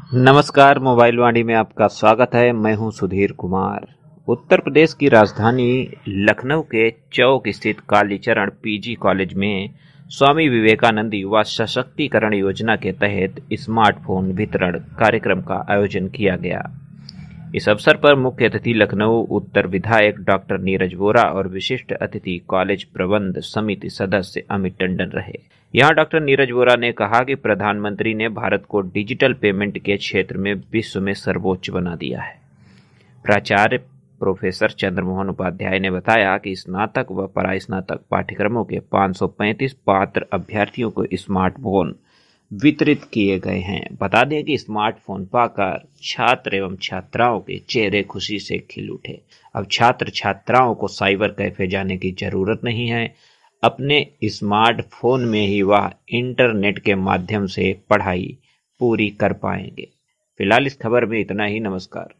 नमस्कार, मोबाइल वाणी में आपका स्वागत है। मैं हूं सुधीर कुमार। उत्तर प्रदेश की राजधानी लखनऊ के चौक स्थित कालीचरण पीजी कॉलेज में स्वामी विवेकानंद युवा सशक्तिकरण योजना के तहत स्मार्टफोन वितरण कार्यक्रम का आयोजन किया गया। इस अवसर पर मुख्य अतिथि लखनऊ उत्तर विधायक डॉक्टर नीरज वोरा और विशिष्ट अतिथि कॉलेज प्रबंध समिति सदस्य अमित टंडन रहे। यहाँ डॉक्टर नीरज वोरा ने कहा कि प्रधानमंत्री ने भारत को डिजिटल पेमेंट के क्षेत्र में विश्व में सर्वोच्च बना दिया है। प्राचार्य प्रोफेसर चंद्रमोहन उपाध्याय ने बताया कि स्नातक व परास्नातक पाठ्यक्रमों के 535 पात्र अभ्यर्थियों को स्मार्टफोन वितरित किए गए हैं। बता दें कि स्मार्टफोन पाकर छात्र एवं छात्राओं के चेहरे खुशी से खिल उठे। अब छात्र छात्राओं को साइबर कैफे जाने की जरूरत नहीं है। अपने स्मार्टफोन में ही वह इंटरनेट के माध्यम से पढ़ाई पूरी कर पाएंगे। फिलहाल इस खबर में इतना ही। नमस्कार।